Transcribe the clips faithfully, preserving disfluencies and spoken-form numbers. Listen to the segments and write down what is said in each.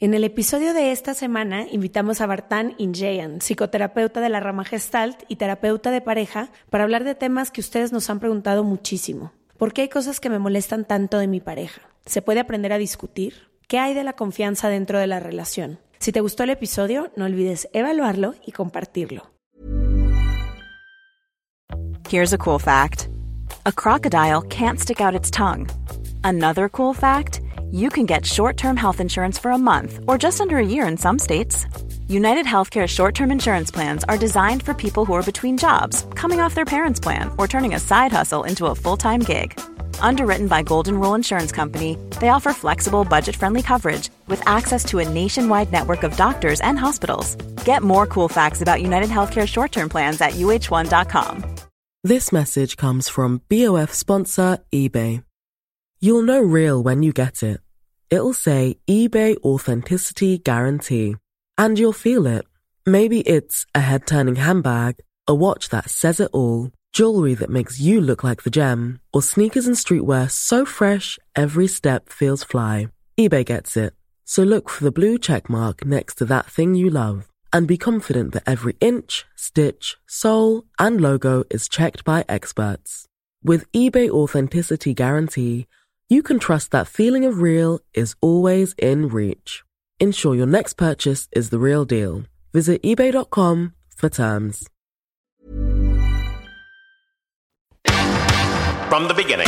En el episodio de esta semana invitamos a Vartan Injeyan, psicoterapeuta de la rama Gestalt y terapeuta de pareja, para hablar de temas que ustedes nos han preguntado muchísimo. ¿Por qué hay cosas que me molestan tanto de mi pareja? ¿Se puede aprender a discutir? ¿Qué hay de la confianza dentro de la relación? Si te gustó el episodio, no olvides evaluarlo y compartirlo. Here's a cool fact. A crocodile can't stick out its tongue. Another cool fact, you can get short-term health insurance for a month or just under a year in some states. United Healthcare short-term insurance plans are designed for people who are between jobs, coming off their parents' plan, or turning a side hustle into a full-time gig. Underwritten by Golden Rule Insurance Company, they offer flexible, budget-friendly coverage with access to a nationwide network of doctors and hospitals. Get more cool facts about United Healthcare short-term plans at U H one dot com. This message comes from B O F sponsor eBay. You'll know real when you get it. It'll say eBay Authenticity Guarantee. And you'll feel it. Maybe it's a head-turning handbag, a watch that says it all, jewelry that makes you look like the gem, or sneakers and streetwear so fresh, every step feels fly. eBay gets it. So look for the blue check mark next to that thing you love. And be confident that every inch, stitch, sole, and logo is checked by experts. With eBay Authenticity Guarantee, you can trust that feeling of real is always in reach. Ensure your next purchase is the real deal. Visit ebay dot com for terms. From the beginning.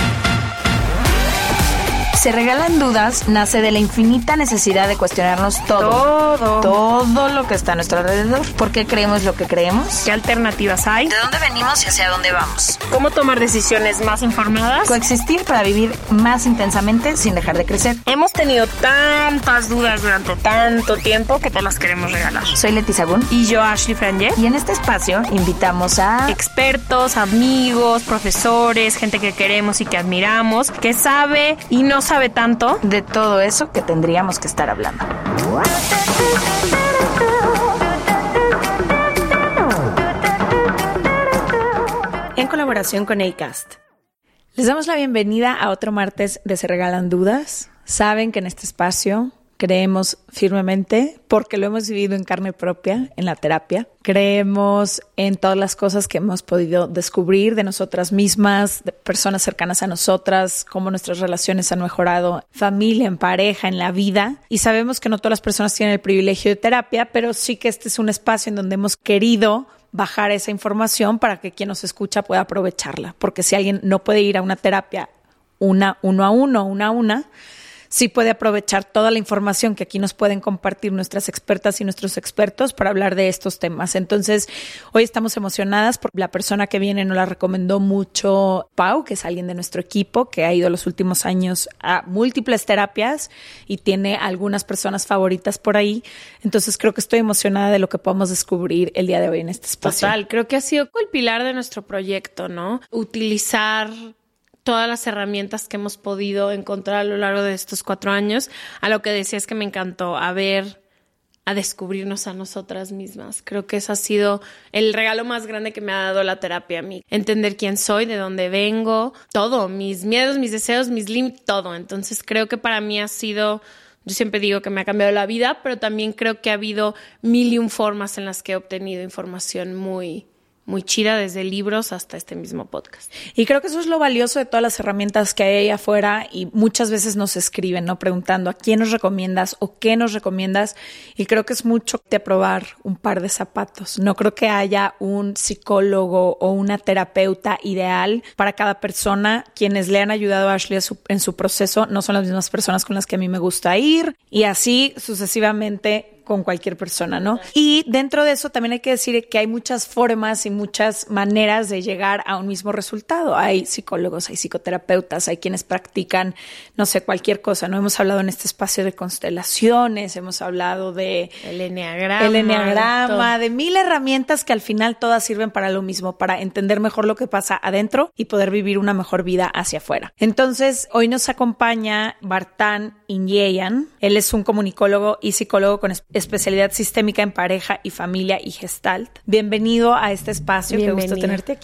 Se Regalan Dudas nace de la infinita necesidad de cuestionarnos todo. Todo. Todo lo que está a nuestro alrededor. ¿Por qué creemos lo que creemos? ¿Qué alternativas hay? ¿De dónde venimos y hacia dónde vamos? ¿Cómo tomar decisiones más informadas? Coexistir para vivir más intensamente sin dejar de crecer. Hemos tenido tantas dudas durante tanto tiempo que te las queremos regalar. Soy Leti Sagún. Y yo, Ashley Franje. Y en este espacio invitamos a expertos, amigos, profesores, gente que queremos y que admiramos, que sabe y no sabe tanto de todo eso que tendríamos que estar hablando. En colaboración con Acast. Les damos la bienvenida a otro martes de Se Regalan Dudas. Saben que en este espacio creemos firmemente, porque lo hemos vivido en carne propia, en la terapia. Creemos en todas las cosas que hemos podido descubrir de nosotras mismas, de personas cercanas a nosotras, cómo nuestras relaciones han mejorado, familia, en pareja, en la vida. Y sabemos que no todas las personas tienen el privilegio de terapia, pero sí que este es un espacio en donde hemos querido bajar esa información para que quien nos escucha pueda aprovecharla. Porque si alguien no puede ir a una terapia una, uno a uno, una a una, sí puede aprovechar toda la información que aquí nos pueden compartir nuestras expertas y nuestros expertos para hablar de estos temas. Entonces, hoy estamos emocionadas porque la persona que viene nos la recomendó mucho Pau, que es alguien de nuestro equipo, que ha ido los últimos años a múltiples terapias y tiene algunas personas favoritas por ahí. Entonces, creo que estoy emocionada de lo que podamos descubrir el día de hoy en este espacio. Total, creo que ha sido el pilar de nuestro proyecto, ¿no? Utilizar todas las herramientas que hemos podido encontrar a lo largo de estos cuatro años. A lo que decías que me encantó, a ver, a descubrirnos a nosotras mismas. Creo que ese ha sido el regalo más grande que me ha dado la terapia a mí. Entender quién soy, de dónde vengo, todo, mis miedos, mis deseos, mis límites, todo. Entonces creo que para mí ha sido, yo siempre digo que me ha cambiado la vida, pero también creo que ha habido mil y un formas en las que he obtenido información muy muy chida, desde libros hasta este mismo podcast. Y creo que eso es lo valioso de todas las herramientas que hay ahí afuera, y muchas veces nos escriben, ¿no? Preguntando a quién nos recomiendas o qué nos recomiendas, y creo que es mucho de probar un par de zapatos. No creo que haya un psicólogo o una terapeuta ideal para cada persona. Quienes le han ayudado a Ashley en su proceso no son las mismas personas con las que a mí me gusta ir, y así sucesivamente con cualquier persona, ¿no? Y dentro de eso también hay que decir que hay muchas formas y muchas maneras de llegar a un mismo resultado. Hay psicólogos, hay psicoterapeutas, hay quienes practican, no sé, cualquier cosa, ¿no? Hemos hablado en este espacio de constelaciones, hemos hablado de el eneagrama, el eneagrama, de mil herramientas que al final todas sirven para lo mismo, para entender mejor lo que pasa adentro y poder vivir una mejor vida hacia afuera. Entonces, hoy nos acompaña Vartan Injeyan. Él es un comunicólogo y psicólogo con especialidad sistémica en pareja y familia y Gestalt. Bienvenido a este espacio. Bienvenido. Qué gusto tenerte aquí.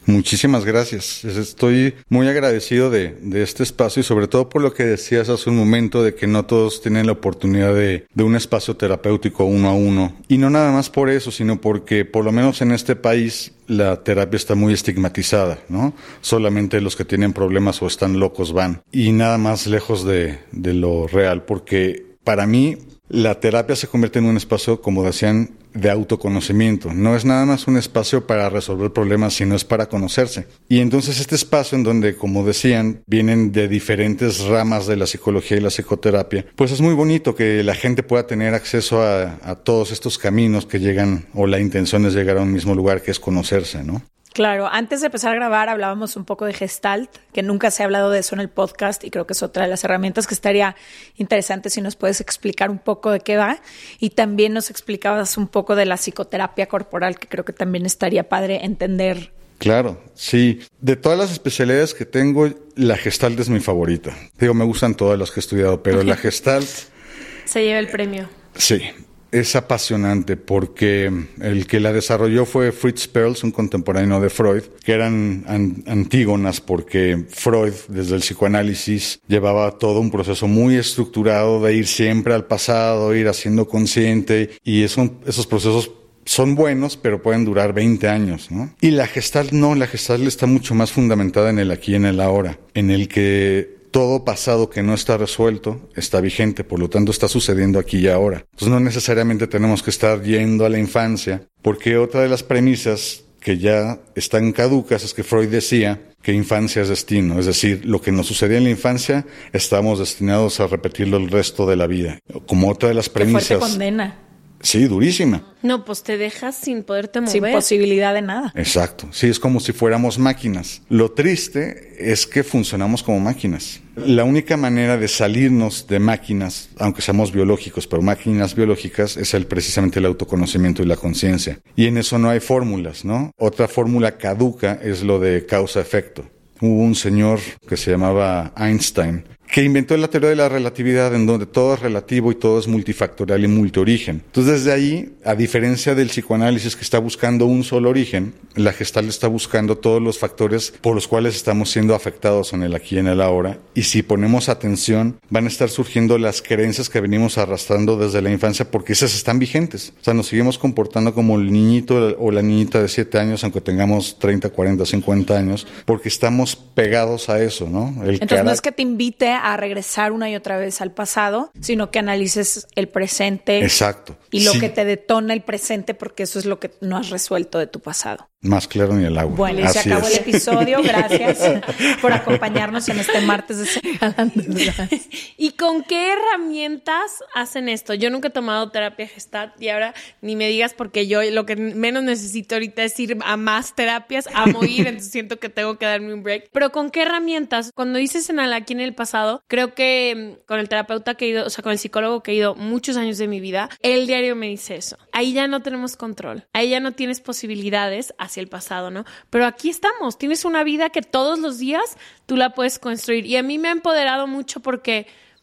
Muchísimas gracias. Estoy muy agradecido de, de este espacio y sobre todo por lo que decías hace un momento de que no todos tienen la oportunidad de, de un espacio terapéutico uno a uno. Y no nada más por eso, sino porque por lo menos en este país la terapia está muy estigmatizada, ¿no? Solamente los que tienen problemas o están locos van. Y nada más lejos de, de lo real, porque para mí la terapia se convierte en un espacio, como decían, de autoconocimiento. No es nada más un espacio para resolver problemas, sino es para conocerse. Y entonces este espacio en donde, como decían, vienen de diferentes ramas de la psicología y la psicoterapia, pues es muy bonito que la gente pueda tener acceso a, a todos estos caminos que llegan, o la intención es llegar a un mismo lugar, que es conocerse, ¿no? Claro, antes de empezar a grabar hablábamos un poco de Gestalt, que nunca se ha hablado de eso en el podcast y creo que es otra de las herramientas que estaría interesante si nos puedes explicar un poco de qué va, y también nos explicabas un poco de la psicoterapia corporal, que creo que también estaría padre entender. Claro, sí. De todas las especialidades que tengo, la Gestalt es mi favorita. Digo, me gustan todas las que he estudiado, pero la Gestalt... Se lleva el premio. Sí. Es apasionante porque el que la desarrolló fue Fritz Perls, un contemporáneo de Freud, que eran an- antígonas porque Freud, desde el psicoanálisis, llevaba todo un proceso muy estructurado de ir siempre al pasado, ir haciendo consciente, y eso, esos procesos son buenos, pero pueden durar veinte años, ¿no? Y la Gestalt no, la Gestalt está mucho más fundamentada en el aquí y en el ahora, en el que todo pasado que no está resuelto está vigente, por lo tanto está sucediendo aquí y ahora. Entonces no necesariamente tenemos que estar yendo a la infancia, porque otra de las premisas que ya están caducas es que Freud decía que infancia es destino, es decir, lo que nos sucedía en la infancia estamos destinados a repetirlo el resto de la vida. Como otra de las premisas... Qué fuerte condena. Sí, durísima. No, pues te dejas sin poderte mover. Sin posibilidad de nada. Exacto. Sí, es como si fuéramos máquinas. Lo triste es que funcionamos como máquinas. La única manera de salirnos de máquinas, aunque seamos biológicos, pero máquinas biológicas, es el, precisamente el autoconocimiento y la conciencia. Y en eso no hay fórmulas, ¿no? Otra fórmula caduca es lo de causa-efecto. Hubo un señor que se llamaba Einstein, que inventó la teoría de la relatividad, en donde todo es relativo y todo es multifactorial y multiorigen. Entonces, desde ahí, a diferencia del psicoanálisis que está buscando un solo origen, la Gestalt está buscando todos los factores por los cuales estamos siendo afectados en el aquí y en el ahora. Y si ponemos atención, van a estar surgiendo las creencias que venimos arrastrando desde la infancia, porque esas están vigentes. O sea, nos seguimos comportando como el niñito o la niñita de siete años, aunque tengamos treinta, cuarenta, cincuenta años, porque estamos pegados a eso, ¿no? El Entonces, cara... no es que te invite a regresar una y otra vez al pasado, sino que analices el presente. Exacto. Y lo sí. que te detona el presente, porque eso es lo que no has resuelto de tu pasado. Más claro ni el agua. Bueno, y Así se acabó es. el episodio. Gracias por acompañarnos en este martes de Se Regalan Dudas. ¿Y con qué herramientas hacen esto? Yo nunca he tomado terapia Gestalt y ahora ni me digas, porque yo lo que menos necesito ahorita es ir a más terapias, amo ir, entonces siento que tengo que darme un break. Pero ¿con qué herramientas? Cuando dices en el aquí en el pasado, creo que con el terapeuta que he ido, o sea, con el psicólogo que he ido muchos años de mi vida, el diario me dice eso. Ahí ya no tenemos control, ahí ya no tienes posibilidades hacia el pasado, ¿no? Pero aquí estamos, tienes una vida que todos los días tú la puedes construir. Y a mí me ha empoderado mucho porque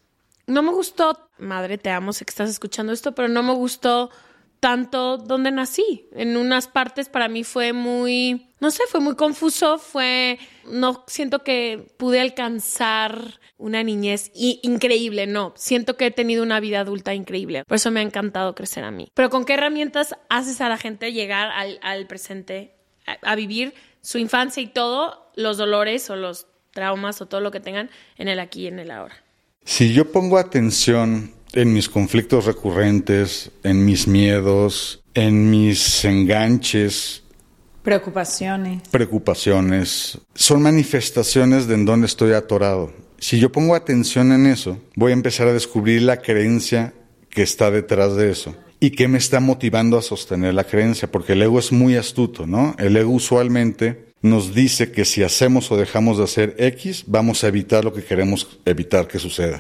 no me gustó, madre, te amo, sé que estás escuchando esto, pero no me gustó tanto donde nací. En unas partes para mí fue muy, no sé, fue muy confuso, fue, no siento que pude alcanzar una niñez y, increíble, no. Siento que he tenido una vida adulta increíble. Por eso me ha encantado crecer a mí. Pero ¿con qué herramientas haces a la gente llegar al, al presente, a, a vivir su infancia y todo, los dolores o los traumas o todo lo que tengan en el aquí y en el ahora? Si yo pongo atención en mis conflictos recurrentes, en mis miedos, en mis enganches, preocupaciones, preocupaciones, son manifestaciones de en dónde estoy atorado. Si yo pongo atención en eso, voy a empezar a descubrir la creencia que está detrás de eso y qué me está motivando a sostener la creencia, porque el ego es muy astuto, ¿no? El ego usualmente nos dice que si hacemos o dejamos de hacer X, vamos a evitar lo que queremos evitar que suceda.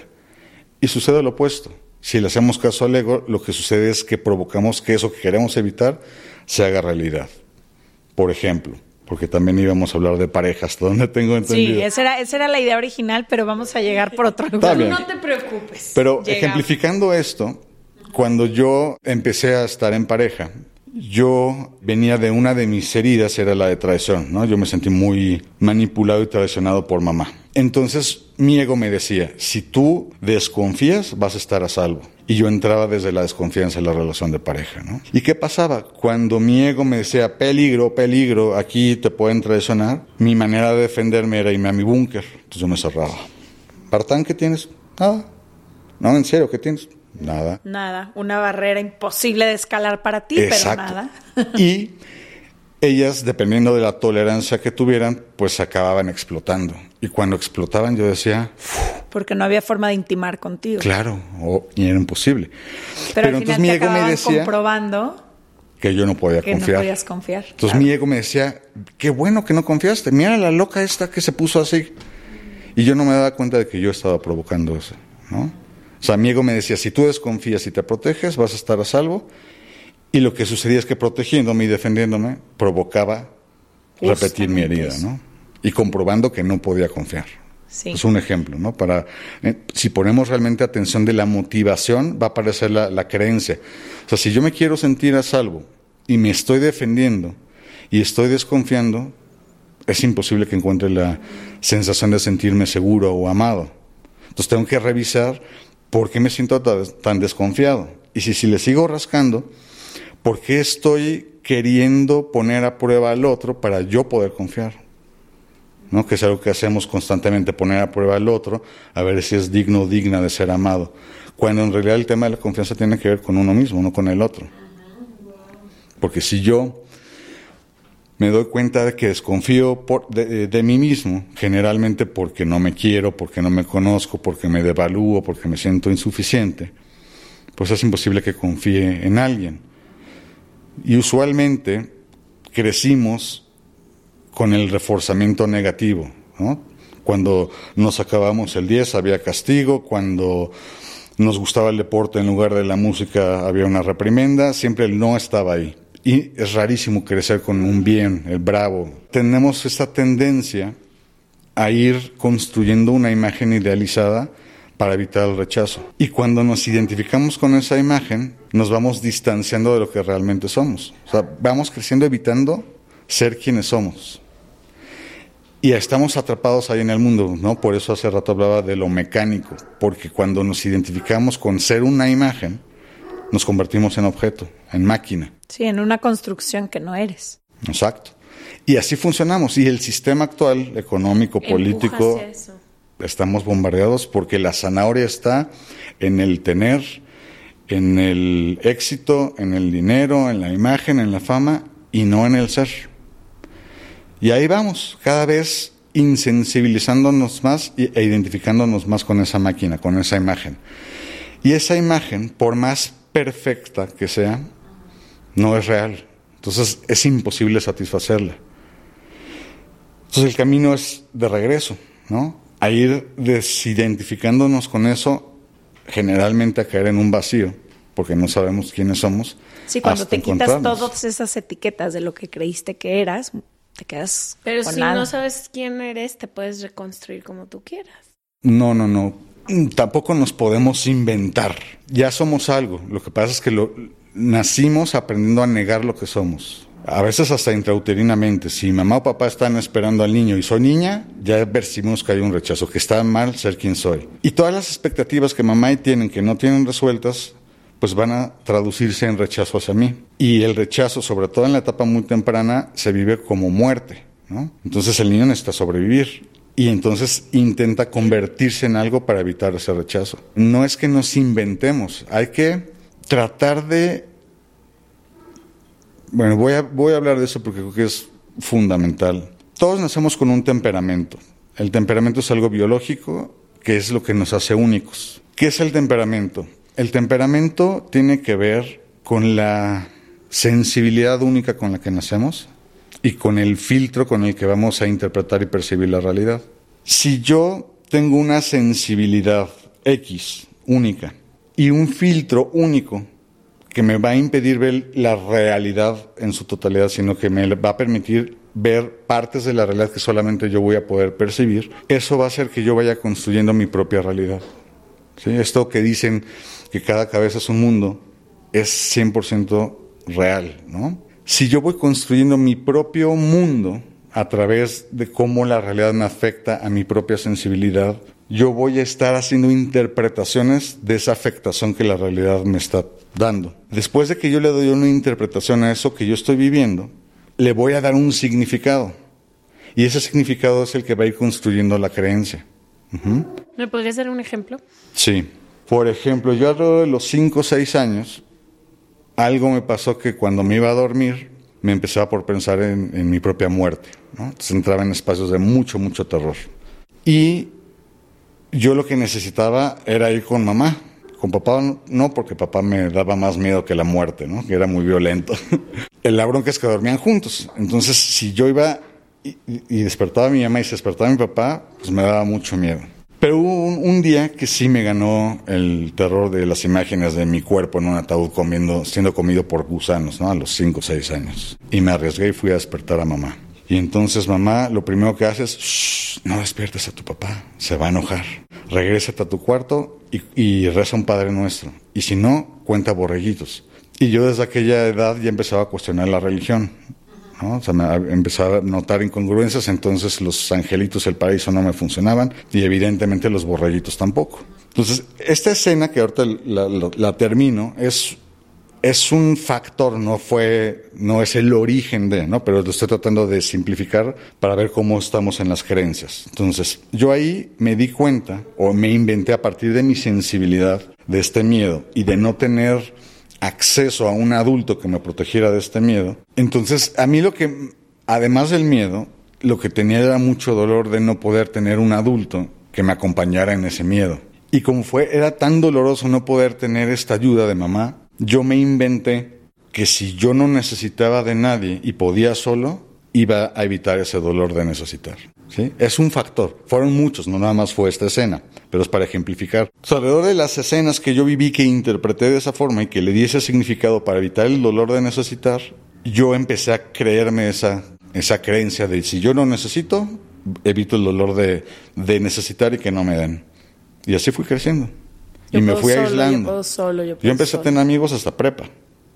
Y sucede lo opuesto. Si le hacemos caso al ego, lo que sucede es que provocamos que eso que queremos evitar se haga realidad. Por ejemplo, porque también íbamos a hablar de parejas, hasta donde tengo entendido. Sí, esa era, esa era la idea original, pero vamos a llegar por otro lugar. No te preocupes. Pero Llegamos. Ejemplificando esto, cuando yo empecé a estar en pareja, yo venía de una de mis heridas, era la de traición, ¿no? Yo me sentí muy manipulado y traicionado por mamá. Entonces mi ego me decía, si tú desconfías, vas a estar a salvo. Y yo entraba desde la desconfianza en la relación de pareja, ¿no? ¿Y qué pasaba? Cuando mi ego me decía, peligro, peligro, aquí te pueden traicionar, mi manera de defenderme era irme a mi búnker. Entonces yo me cerraba. ¿Bartán, qué tienes? Nada. No, ¿en serio qué tienes? Nada. Nada. Una barrera imposible de escalar para ti, Exacto. pero nada. Y ellas, dependiendo de la tolerancia que tuvieran, pues acababan explotando. Y cuando explotaban yo decía... Porque no había forma de intimar contigo. Claro, o, y era imposible. Pero, Pero al entonces final mi te ego me decía comprobando que yo no podía que confiar. no podías confiar. Entonces claro. mi ego me decía, qué bueno que no confiaste. Mira la loca esta que se puso así. Y yo no me daba cuenta de que yo estaba provocando eso, ¿no? O sea, mi ego me decía, si tú desconfías y te proteges, vas a estar a salvo. Y lo que sucedía es que protegiéndome y defendiéndome, provocaba Justamente repetir mi herida, eso. ¿no? Y comprobando que no podía confiar. Sí. Es un ejemplo, ¿no? Para, eh, si ponemos realmente atención de la motivación, va a aparecer la, la creencia. O sea, si yo me quiero sentir a salvo y me estoy defendiendo y estoy desconfiando, es imposible que encuentre la sensación de sentirme seguro o amado. Entonces tengo que revisar por qué me siento tan, tan desconfiado. Y si, si le sigo rascando, ¿por qué estoy queriendo poner a prueba al otro para yo poder confiar? ¿No? Que es algo que hacemos constantemente, poner a prueba al otro, a ver si es digno o digna de ser amado. Cuando en realidad el tema de la confianza tiene que ver con uno mismo, no con el otro. Porque si yo me doy cuenta de que desconfío por, de, de mí mismo, generalmente porque no me quiero, porque no me conozco, porque me devalúo, porque me siento insuficiente, pues es imposible que confíe en alguien. Y usualmente crecimos con el reforzamiento negativo, ¿no? Cuando nos acabamos el diez había castigo, cuando nos gustaba el deporte en lugar de la música había una reprimenda, siempre el no estaba ahí. Y es rarísimo crecer con un bien, el bravo. Tenemos esta tendencia a ir construyendo una imagen idealizada para evitar el rechazo. Y cuando nos identificamos con esa imagen, nos vamos distanciando de lo que realmente somos. O sea, vamos creciendo evitando ser quienes somos. Y estamos atrapados ahí en el mundo, ¿no? Por eso hace rato hablaba de lo mecánico, porque cuando nos identificamos con ser una imagen, nos convertimos en objeto, en máquina. Sí, en una construcción que no eres. Exacto. Y así funcionamos. Y el sistema actual, económico, político, estamos bombardeados porque la zanahoria está en el tener, en el éxito, en el dinero, en la imagen, en la fama, y no en el ser. Y ahí vamos, cada vez insensibilizándonos más e identificándonos más con esa máquina, con esa imagen. Y esa imagen, por más perfecta que sea, no es real. Entonces es imposible satisfacerla. Entonces el camino es de regreso, ¿no? A ir desidentificándonos con eso, generalmente a caer en un vacío, porque no sabemos quiénes somos. Sí, cuando te quitas todas esas etiquetas de lo que creíste que eras, te quedas Pero con si nada. no sabes quién eres, te puedes reconstruir como tú quieras. No, no, no. Tampoco nos podemos inventar. Ya somos algo. Lo que pasa es que lo, nacimos aprendiendo a negar lo que somos. A veces hasta intrauterinamente. Si mamá o papá están esperando al niño y soy niña, ya percibimos que hay un rechazo, que está mal ser quien soy. Y todas las expectativas que mamá y tienen que no tienen resueltas, pues van a traducirse en rechazo hacia mí. Y el rechazo, sobre todo en la etapa muy temprana, se vive como muerte, ¿no? Entonces el niño necesita sobrevivir y entonces intenta convertirse en algo para evitar ese rechazo. No es que nos inventemos, hay que tratar de... Bueno, voy a, voy a hablar de eso porque creo que es fundamental. Todos nacemos con un temperamento. El temperamento es algo biológico, que es lo que nos hace únicos. ¿Qué es el temperamento? El temperamento tiene que ver con la sensibilidad única con la que nacemos y con el filtro con el que vamos a interpretar y percibir la realidad. Si yo tengo una sensibilidad X única y un filtro único que me va a impedir ver la realidad en su totalidad, sino que me va a permitir ver partes de la realidad que solamente yo voy a poder percibir, eso va a hacer que yo vaya construyendo mi propia realidad. ¿Sí? Esto que dicen que cada cabeza es un mundo, es cien por ciento real, ¿no? Si yo voy construyendo mi propio mundo a través de cómo la realidad me afecta a mi propia sensibilidad, yo voy a estar haciendo interpretaciones de esa afectación que la realidad me está dando. Después de que yo le doy una interpretación a eso que yo estoy viviendo, le voy a dar un significado. Y ese significado es el que va a ir construyendo la creencia. Uh-huh. ¿Me podrías dar un ejemplo? Sí. Por ejemplo, yo alrededor de los cinco o seis años, algo me pasó que cuando me iba a dormir, me empezaba por pensar en, en mi propia muerte, ¿no? Entonces entraba en espacios de mucho, mucho terror. Y yo lo que necesitaba era ir con mamá. Con papá no, porque papá me daba más miedo que la muerte, ¿no? Que era muy violento. La bronca es que dormían juntos. Entonces, si yo iba y, y despertaba a mi mamá y se despertaba a mi papá, pues me daba mucho miedo. Pero hubo un, un día que sí me ganó el terror de las imágenes de mi cuerpo en un ataúd comiendo, siendo comido por gusanos, ¿no? A los cinco o seis años. Y me arriesgué y fui a despertar a mamá. Y entonces mamá lo primero que hace es, shh, no despiertes a tu papá, se va a enojar. Regrésate a tu cuarto y, y reza un Padre Nuestro. Y si no, cuenta borreguitos. Y yo desde aquella edad ya empezaba a cuestionar la religión, ¿no? O sea, me empezaba a notar incongruencias, entonces los angelitos del paraíso no me funcionaban y evidentemente los borreguitos tampoco. Entonces, esta escena que ahorita la, la, la termino es, es un factor, no fue, no es el origen de, ¿no? Pero lo estoy tratando de simplificar para ver cómo estamos en las creencias. Entonces, yo ahí me di cuenta, o me inventé a partir de mi sensibilidad, de este miedo y de no tener acceso a un adulto que me protegiera de este miedo. Entonces, a mí lo que, además del miedo, lo que tenía era mucho dolor de no poder tener un adulto que me acompañara en ese miedo. Y como fue, era tan doloroso no poder tener esta ayuda de mamá, yo me inventé que si yo no necesitaba de nadie y podía solo, iba a evitar ese dolor de necesitar. ¿Sí? Es un factor. Fueron muchos, no nada más fue esta escena, pero es para ejemplificar. O sea, alrededor de las escenas que yo viví, que interpreté de esa forma y que le di ese significado para evitar el dolor de necesitar, yo empecé a creerme esa, esa creencia de si yo no necesito, evito el dolor de, de necesitar y que no me den. Y así fui creciendo. Yo y me fui solo, aislando. Yo, puedo solo, yo, puedo yo empecé solo. a tener amigos hasta prepa.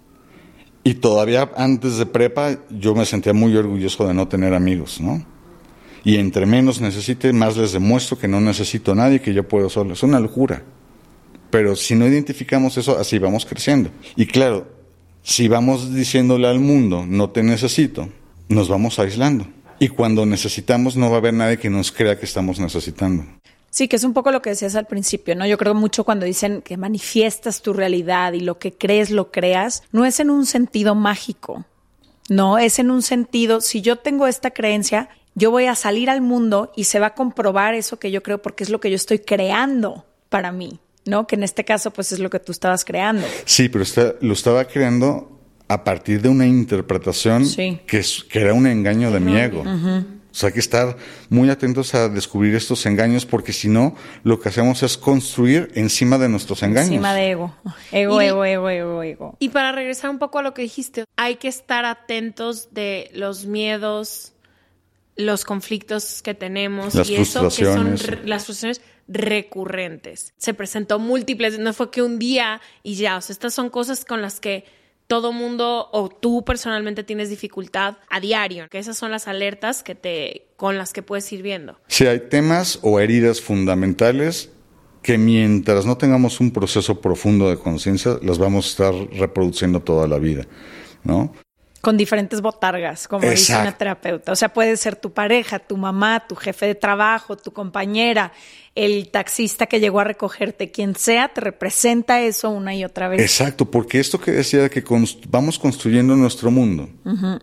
Y todavía antes de prepa yo me sentía muy orgulloso de no tener amigos, ¿no? Y entre menos necesite, más les demuestro que no necesito a nadie, que yo puedo solo. Es una locura. Pero si no identificamos eso, así vamos creciendo. Y claro, si vamos diciéndole al mundo, no te necesito, nos vamos aislando. Y cuando necesitamos, no va a haber nadie que nos crea que estamos necesitando. Sí, que es un poco lo que decías al principio, ¿no? Yo creo mucho cuando dicen que manifiestas tu realidad y lo que crees, lo creas, no es en un sentido mágico, no, es en un sentido, si yo tengo esta creencia, yo voy a salir al mundo y se va a comprobar eso que yo creo porque es lo que yo estoy creando para mí, ¿no? Que en este caso, pues, es lo que tú estabas creando. Sí, pero está, lo estaba creando a partir de una interpretación sí. que, es, que era un engaño de uh-huh. mi ego. Uh-huh. O sea, hay que estar muy atentos a descubrir estos engaños porque si no, lo que hacemos es construir encima de nuestros engaños. Encima de ego. Ego, y, ego, ego, ego, ego. Y para regresar un poco a lo que dijiste, hay que estar atentos de los miedos, los conflictos que tenemos las y eso que son re- las frustraciones recurrentes. Se presentó múltiples, no fue que un día y ya, o sea, estas son cosas con las que todo mundo o tú personalmente tienes dificultad a diario, que esas son las alertas que te con las que puedes ir viendo. Sí, hay temas o heridas fundamentales que mientras no tengamos un proceso profundo de conciencia, las vamos a estar reproduciendo toda la vida, ¿no? Con diferentes botargas, como Exacto. dice una terapeuta. O sea, puede ser tu pareja, tu mamá, tu jefe de trabajo, tu compañera, el taxista que llegó a recogerte, quien sea, te representa eso una y otra vez. Exacto, porque esto que decía de que const- vamos construyendo nuestro mundo. Uh-huh.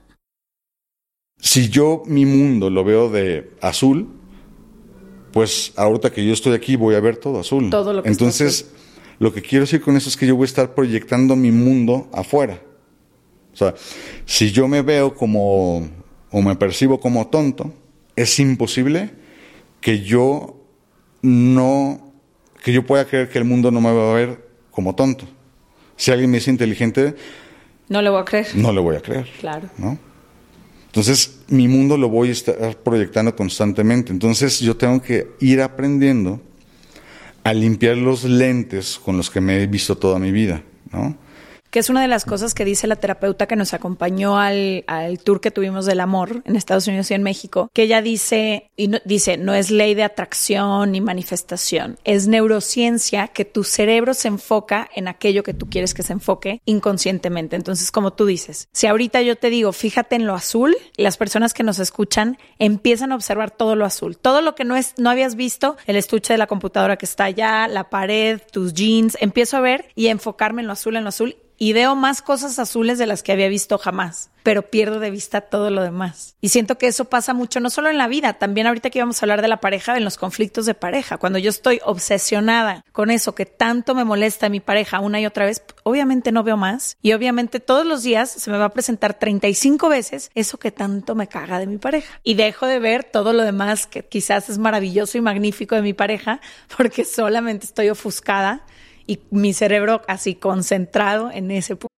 Si yo mi mundo lo veo de azul, pues ahorita que yo estoy aquí voy a ver todo azul. Todo lo que Entonces, está azul. Lo que quiero decir con eso es que yo voy a estar proyectando mi mundo afuera. O sea, si yo me veo como, o me percibo como tonto, es imposible que yo no, que yo pueda creer que el mundo no me va a ver como tonto. Si alguien me dice inteligente, no le voy a creer. No le voy a creer. Claro. ¿No? Entonces, mi mundo lo voy a estar proyectando constantemente. Entonces, yo tengo que ir aprendiendo a limpiar los lentes con los que me he visto toda mi vida, ¿no? que es una de las cosas que dice la terapeuta que nos acompañó al, al tour que tuvimos del amor en Estados Unidos y en México, que ella dice, y no, dice, no es ley de atracción ni manifestación, es neurociencia que tu cerebro se enfoca en aquello que tú quieres que se enfoque inconscientemente. Entonces, como tú dices, si ahorita yo te digo, fíjate en lo azul, las personas que nos escuchan empiezan a observar todo lo azul, todo lo que no es, no habías visto, el estuche de la computadora que está allá, la pared, tus jeans, empiezo a ver y a enfocarme en lo azul, en lo azul, y veo más cosas azules de las que había visto jamás, pero pierdo de vista todo lo demás. Y siento que eso pasa mucho, no solo en la vida, también ahorita que íbamos a hablar de la pareja, en los conflictos de pareja. Cuando yo estoy obsesionada con eso que tanto me molesta a mi pareja una y otra vez, obviamente no veo más. Y obviamente todos los días se me va a presentar treinta y cinco veces eso que tanto me caga de mi pareja. Y dejo de ver todo lo demás que quizás es maravilloso y magnífico de mi pareja, porque solamente estoy ofuscada y mi cerebro así concentrado en ese punto.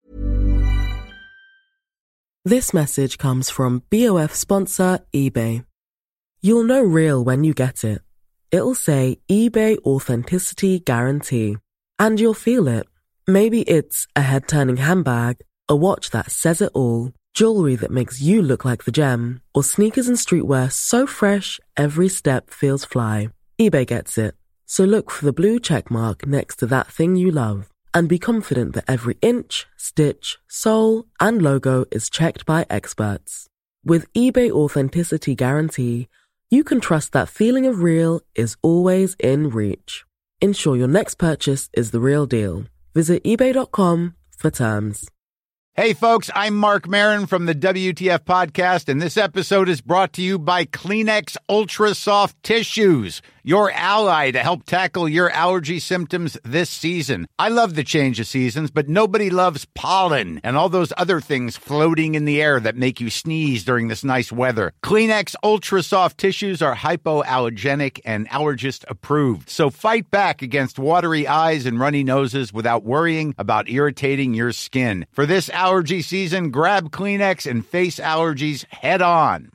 This message comes from B O F sponsor eBay. You'll know real when you get it. It'll say eBay Authenticity Guarantee. And you'll feel it. Maybe it's a head-turning handbag, a watch that says it all, jewelry that makes you look like the gem, or sneakers and streetwear so fresh every step feels fly. eBay gets it. So look for the blue check mark next to that thing you love and be confident that every inch, stitch, sole, and logo is checked by experts. With eBay Authenticity Guarantee, you can trust that feeling of real is always in reach. Ensure your next purchase is the real deal. Visit ebay dot com for terms. Hey, folks, I'm Mark Maron from the W T F Podcast, and this episode is brought to you by Kleenex Ultra Soft Tissues, your ally to help tackle your allergy symptoms this season. I love the change of seasons, but nobody loves pollen and all those other things floating in the air that make you sneeze during this nice weather. Kleenex Ultra Soft Tissues are hypoallergenic and allergist approved, so fight back against watery eyes and runny noses without worrying about irritating your skin. For this allergy season, grab Kleenex and face allergies head on.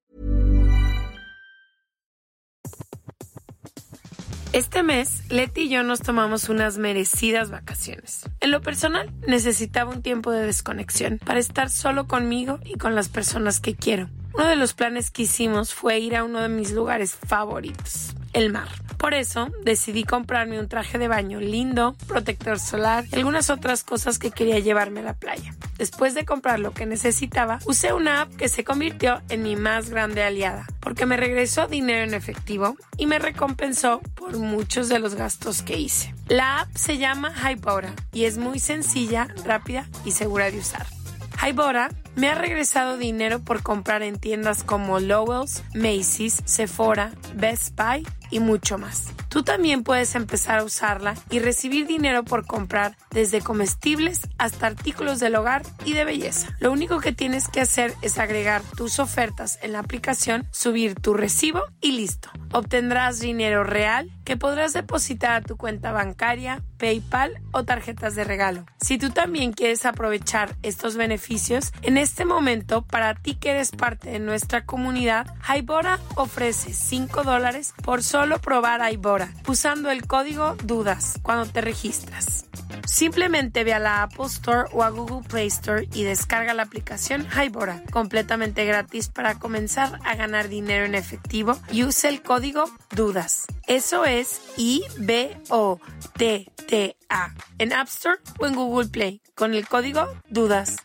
Este mes, Leti y yo nos tomamos unas merecidas vacaciones. En lo personal, necesitaba un tiempo de desconexión para estar solo conmigo y con las personas que quiero. Uno de los planes que hicimos fue ir a uno de mis lugares favoritos, el mar. Por eso, decidí comprarme un traje de baño lindo, protector solar y algunas otras cosas que quería llevarme a la playa. Después de comprar lo que necesitaba, usé una app que se convirtió en mi más grande aliada, porque me regresó dinero en efectivo y me recompensó por muchos de los gastos que hice. La app se llama Hybora y es muy sencilla, rápida y segura de usar. Hybora me ha regresado dinero por comprar en tiendas como Lowell's, Macy's, Sephora, Best Buy y mucho más. Tú también puedes empezar a usarla y recibir dinero por comprar desde comestibles hasta artículos del hogar y de belleza. Lo único que tienes que hacer es agregar tus ofertas en la aplicación, subir tu recibo y listo. Obtendrás dinero real que podrás depositar a tu cuenta bancaria, PayPal o tarjetas de regalo. Si tú también quieres aprovechar estos beneficios, en este momento, para ti que eres parte de nuestra comunidad, Hybora ofrece cinco dólares por solo probar Hybora, usando el código DUDAS cuando te registras. Simplemente ve a la Apple Store o a Google Play Store y descarga la aplicación Hybora, completamente gratis para comenzar a ganar dinero en efectivo, y usa el código DUDAS. Eso es I B O D D A en App Store o en Google Play con el código DUDAS.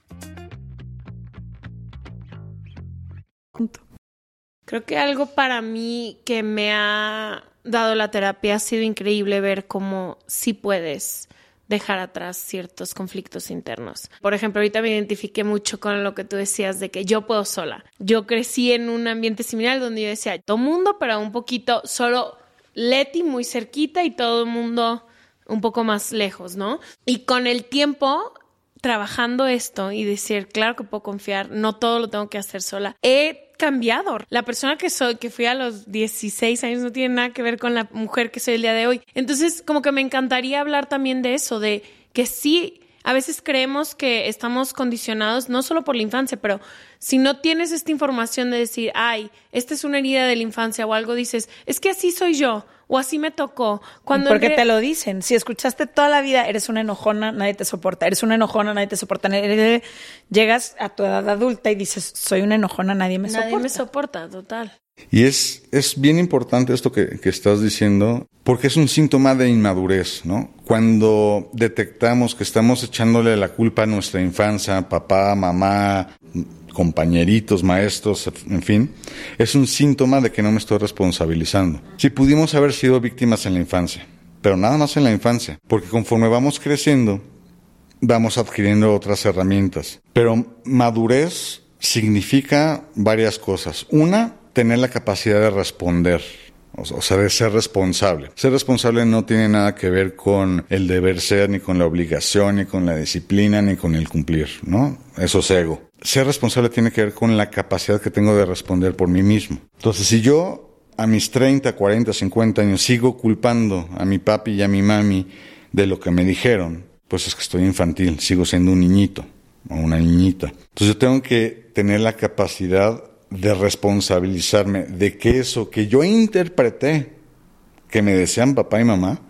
Creo que algo para mí que me ha dado la terapia ha sido increíble ver cómo sí puedes dejar atrás ciertos conflictos internos. Por ejemplo, ahorita me identifiqué mucho con lo que tú decías de que yo puedo sola. Yo crecí en un ambiente similar donde yo decía, todo mundo, pero un poquito, solo Leti muy cerquita y todo el mundo un poco más lejos, ¿no? Y con el tiempo, trabajando esto y decir, claro que puedo confiar, no todo lo tengo que hacer sola, he cambiado. La persona que soy, que fui a los dieciséis años, no tiene nada que ver con la mujer que soy el día de hoy. Entonces, como que me encantaría hablar también de eso, de que sí, a veces creemos que estamos condicionados no solo por la infancia, pero si no tienes esta información de decir, ay, esta es una herida de la infancia o algo, dices, es que así soy yo o así me tocó. Cuando Porque re- te lo dicen. Si escuchaste toda la vida, eres una enojona, nadie te soporta. Eres una enojona, nadie te soporta. Llegas a tu edad adulta y dices, soy una enojona, nadie me Nadie soporta. me soporta, total. Y es, es bien importante esto que, que estás diciendo, porque es un síntoma de inmadurez, ¿no? Cuando detectamos que estamos echándole la culpa a nuestra infancia, papá, mamá, compañeritos, maestros, en fin, es un síntoma de que no me estoy responsabilizando. Si pudimos haber sido víctimas en la infancia, pero nada más en la infancia, porque conforme vamos creciendo, vamos adquiriendo otras herramientas. Pero madurez significa varias cosas. Una, tener la capacidad de responder, o sea, de ser responsable. Ser responsable no tiene nada que ver con el deber ser, ni con la obligación, ni con la disciplina, ni con el cumplir, ¿no? Eso es ego. Ser responsable tiene que ver con la capacidad que tengo de responder por mí mismo. Entonces, si yo a mis treinta, cuarenta, cincuenta años sigo culpando a mi papi y a mi mami de lo que me dijeron, pues es que estoy infantil, sigo siendo un niñito o una niñita. Entonces yo tengo que tener la capacidad de responsabilizarme de que eso que yo interpreté que me desean papá y mamá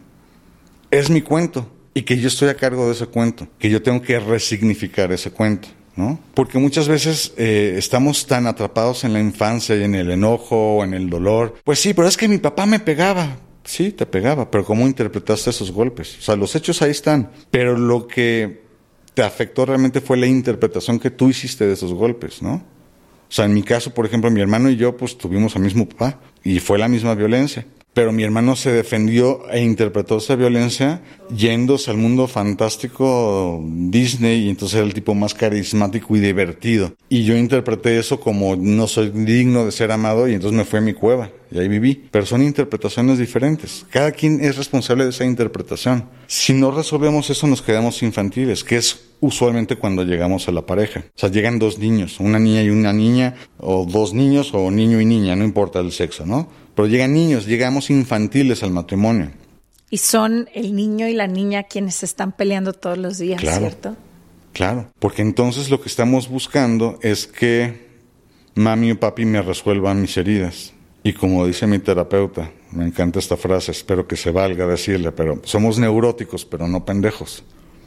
es mi cuento y que yo estoy a cargo de ese cuento, que yo tengo que resignificar ese cuento, ¿no? Porque muchas veces eh, estamos tan atrapados en la infancia y en el enojo o en el dolor. Pues sí, pero es que mi papá me pegaba. Sí, te pegaba, pero ¿cómo interpretaste esos golpes? O sea, los hechos ahí están, pero lo que te afectó realmente fue la interpretación que tú hiciste de esos golpes, ¿no? O sea, en mi caso, por ejemplo, mi hermano y yo, pues, tuvimos al mismo papá y fue la misma violencia. Pero mi hermano se defendió e interpretó esa violencia yéndose al mundo fantástico Disney y entonces era el tipo más carismático y divertido. Y yo interpreté eso como no soy digno de ser amado y entonces me fui a mi cueva y ahí viví. Pero son interpretaciones diferentes. Cada quien es responsable de esa interpretación. Si no resolvemos eso nos quedamos infantiles, que es usualmente cuando llegamos a la pareja. O sea, llegan dos niños, una niña y una niña, o dos niños, o niño y niña, no importa el sexo, ¿no? Pero llegan niños, llegamos infantiles al matrimonio. Y son el niño y la niña quienes se están peleando todos los días, Claro, ¿cierto? Claro, porque entonces lo que estamos buscando es que mami o papi me resuelvan mis heridas. Y como dice mi terapeuta, me encanta esta frase, espero que se valga decirle, pero somos neuróticos, pero no pendejos.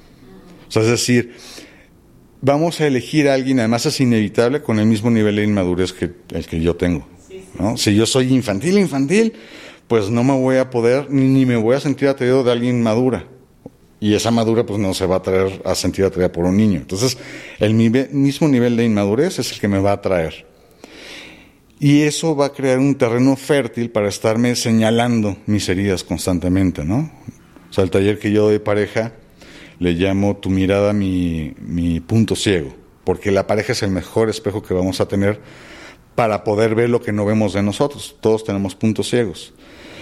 O sea, es decir, vamos a elegir a alguien, además es inevitable, con el mismo nivel de inmadurez que el que yo tengo, ¿no? Si yo soy infantil, infantil, pues no me voy a poder, ni, ni me voy a sentir atraído de alguien madura. Y esa madura pues no se va a atraer a sentir atraída por un niño. Entonces, el nive- mismo nivel de inmadurez es el que me va a atraer. Y eso va a crear un terreno fértil para estarme señalando mis heridas constantemente, ¿no? O sea, el taller que yo doy de pareja le llamo tu mirada mi, mi punto ciego, porque la pareja es el mejor espejo que vamos a tener para poder ver lo que no vemos de nosotros. Todos tenemos puntos ciegos.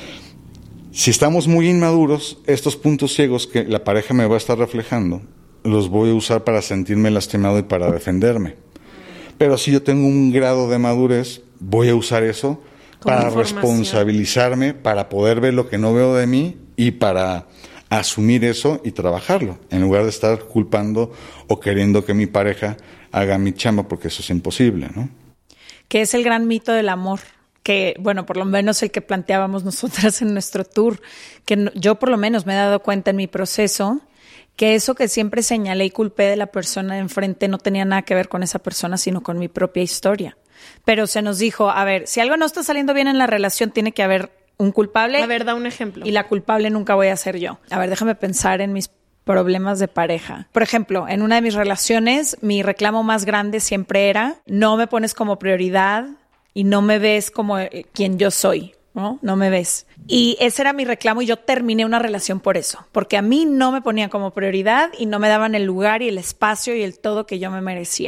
Si estamos muy inmaduros, estos puntos ciegos que la pareja me va a estar reflejando, los voy a usar para sentirme lastimado y para defenderme. Pero si yo tengo un grado de madurez, voy a usar eso para responsabilizarme, para poder ver lo que no veo de mí y para asumir eso y trabajarlo, en lugar de estar culpando o queriendo que mi pareja haga mi chamba, porque eso es imposible, ¿no? Que es el gran mito del amor, que, bueno, por lo menos el que planteábamos nosotras en nuestro tour, que no, yo por lo menos me he dado cuenta en mi proceso que eso que siempre señalé y culpé de la persona de enfrente no tenía nada que ver con esa persona, sino con mi propia historia. Pero se nos dijo, a ver, si algo no está saliendo bien en la relación, tiene que haber un culpable. A ver, da un ejemplo. Y la culpable nunca voy a ser yo. A ver, déjame pensar en mis problemas de pareja. Por ejemplo, en una de mis relaciones, mi reclamo más grande siempre era, no me pones como prioridad y no me ves como quien yo soy, ¿no? No me ves. Y ese era mi reclamo y yo terminé una relación por eso, porque a mí no me ponían como prioridad y no me daban el lugar y el espacio y el todo que yo me merecía.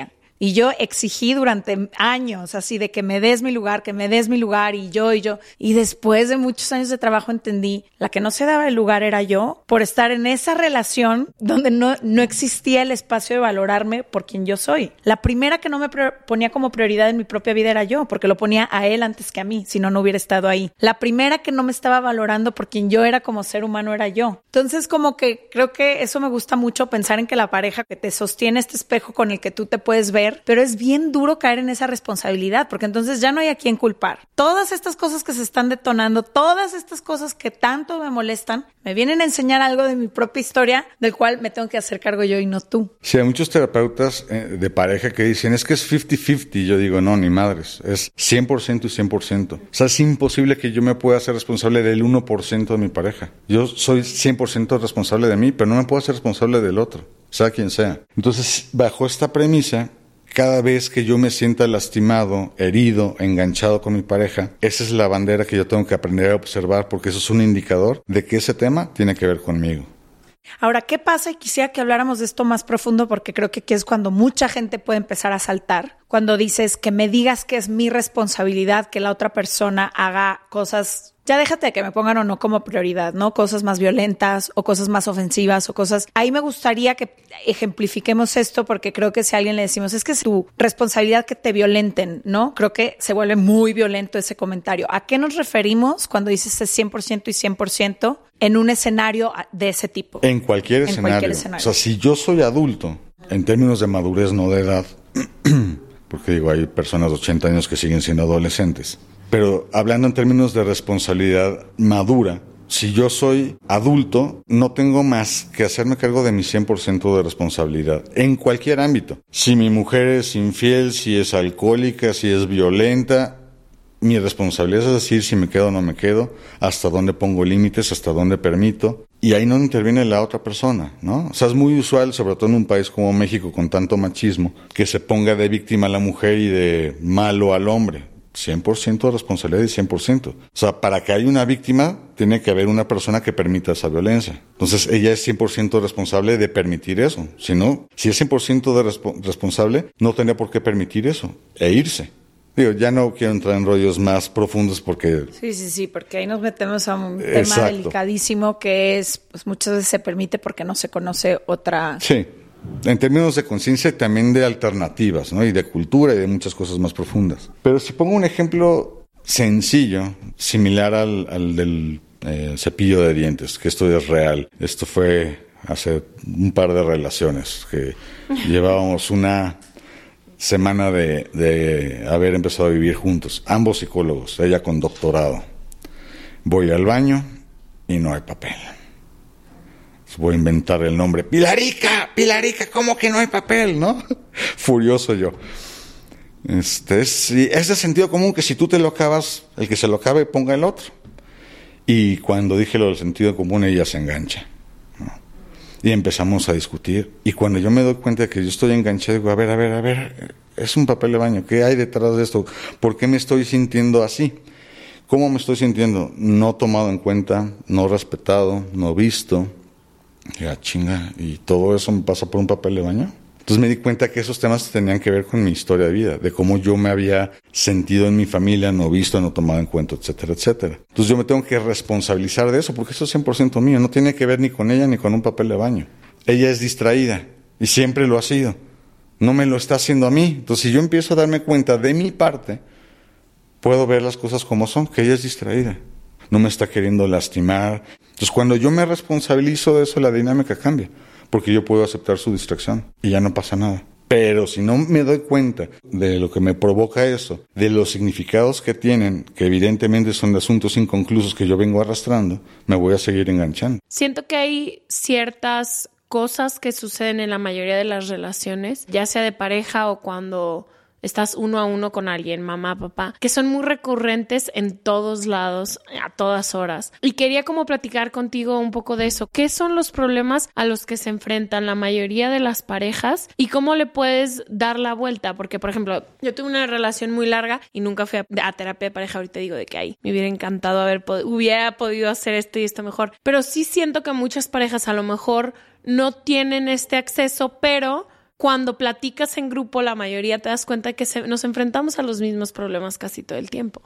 Y yo exigí durante años así de que me des mi lugar, que me des mi lugar y yo y yo. Y después de muchos años de trabajo entendí, la que no se daba el lugar era yo por estar en esa relación donde no, no existía el espacio de valorarme por quien yo soy. La primera que no me ponía como prioridad en mi propia vida era yo, porque lo ponía a él antes que a mí, si no, no hubiera estado ahí. La primera que no me estaba valorando por quien yo era como ser humano era yo. Entonces como que creo que eso me gusta mucho, pensar en que la pareja que te sostiene este espejo con el que tú te puedes ver, pero es bien duro caer en esa responsabilidad, porque entonces ya no hay a quién culpar. Todas estas cosas que se están detonando, todas estas cosas que tanto me molestan, me vienen a enseñar algo de mi propia historia, del cual me tengo que hacer cargo yo y no tú. Sí, hay muchos terapeutas eh, de pareja que dicen, es que es cincuenta cincuenta. Yo digo, no, ni madres, es cien por ciento y cien por ciento. O sea, es imposible que yo me pueda hacer responsable del uno por ciento de mi pareja. Yo soy cien por ciento responsable de mí, pero no me puedo hacer responsable del otro, sea quien sea. Entonces, bajo esta premisa, cada vez que yo me sienta lastimado, herido, enganchado con mi pareja, esa es la bandera que yo tengo que aprender a observar, porque eso es un indicador de que ese tema tiene que ver conmigo. Ahora, ¿qué pasa? Y quisiera que habláramos de esto más profundo, porque creo que aquí es cuando mucha gente puede empezar a saltar. Cuando dices que me digas que es mi responsabilidad que la otra persona haga cosas, ya déjate de que me pongan o no como prioridad, ¿no? Cosas más violentas o cosas más ofensivas o cosas... Ahí me gustaría que ejemplifiquemos esto, porque creo que si a alguien le decimos, es que es tu responsabilidad que te violenten, ¿no? Creo que se vuelve muy violento ese comentario. ¿A qué nos referimos cuando dices es cien por ciento y cien por ciento en un escenario de ese tipo? En cualquier, en escenario. cualquier escenario. O sea, si yo soy adulto, en términos de madurez, no de edad, porque digo, hay personas de ochenta años que siguen siendo adolescentes, pero hablando en términos de responsabilidad madura, si yo soy adulto, no tengo más que hacerme cargo de mi cien por ciento de responsabilidad, en cualquier ámbito. Si mi mujer es infiel, si es alcohólica, si es violenta, mi responsabilidad es decir si me quedo o no me quedo, hasta dónde pongo límites, hasta dónde permito, y ahí no interviene la otra persona, ¿no? O sea, es muy usual, sobre todo en un país como México con tanto machismo, que se ponga de víctima a la mujer y de malo al hombre. cien por ciento de responsabilidad y cien por ciento. O sea, para que haya una víctima, tiene que haber una persona que permita esa violencia. Entonces, ella es cien por ciento responsable de permitir eso. Si no, si es cien por ciento de resp- responsable, no tendría por qué permitir eso e irse. Digo, ya no quiero entrar en rollos más profundos porque... Sí, sí, sí, porque ahí nos metemos a un Exacto. tema delicadísimo que es, pues muchas veces se permite porque no se conoce otra... Sí, en términos de conciencia y también de alternativas, ¿no? Y de cultura y de muchas cosas más profundas. Pero si pongo un ejemplo sencillo, similar al, al del eh, cepillo de dientes, que esto es real. Esto fue hace un par de relaciones que llevábamos una... semana de, de haber empezado a vivir juntos, ambos psicólogos, ella con doctorado. Voy al baño y no hay papel. Voy a inventar el nombre. Pilarica, Pilarica, ¿cómo que no hay papel, no? Furioso yo. Este es, es de sentido común que si tú te lo acabas, el que se lo acabe ponga el otro. Y cuando dije lo del sentido común, ella se engancha, ¿no? Y empezamos a discutir. Y cuando yo me doy cuenta de que yo estoy enganchado, digo, a ver, a ver, a ver, es un papel de baño. ¿Qué hay detrás de esto? ¿Por qué me estoy sintiendo así? ¿Cómo me estoy sintiendo? No tomado en cuenta, no respetado, no visto. Ya, chinga, ¿y todo eso me pasa por un papel de baño? Entonces me di cuenta que esos temas tenían que ver con mi historia de vida, de cómo yo me había sentido en mi familia, no visto, no tomado en cuenta, etcétera, etcétera. Entonces yo me tengo que responsabilizar de eso, porque eso es cien por ciento mío, no tiene que ver ni con ella ni con un papel de baño. Ella es distraída, y siempre lo ha sido. No me lo está haciendo a mí. Entonces si yo empiezo a darme cuenta de mi parte, puedo ver las cosas como son, que ella es distraída. No me está queriendo lastimar. Entonces cuando yo me responsabilizo de eso, la dinámica cambia. Porque yo puedo aceptar su distracción y ya no pasa nada. Pero si no me doy cuenta de lo que me provoca eso, de los significados que tienen, que evidentemente son de asuntos inconclusos que yo vengo arrastrando, me voy a seguir enganchando. Siento que hay ciertas cosas que suceden en la mayoría de las relaciones, ya sea de pareja o cuando estás uno a uno con alguien, mamá, papá, que son muy recurrentes en todos lados, a todas horas. Y quería como platicar contigo un poco de eso. ¿Qué son los problemas a los que se enfrentan la mayoría de las parejas y cómo le puedes dar la vuelta? Porque, por ejemplo, yo tuve una relación muy larga y nunca fui a, a terapia de pareja. Ahorita digo de que ahí me hubiera encantado haber pod- hubiera podido hacer esto y esto mejor. Pero sí siento que muchas parejas a lo mejor no tienen este acceso, pero cuando platicas en grupo, la mayoría te das cuenta que se, nos enfrentamos a los mismos problemas casi todo el tiempo.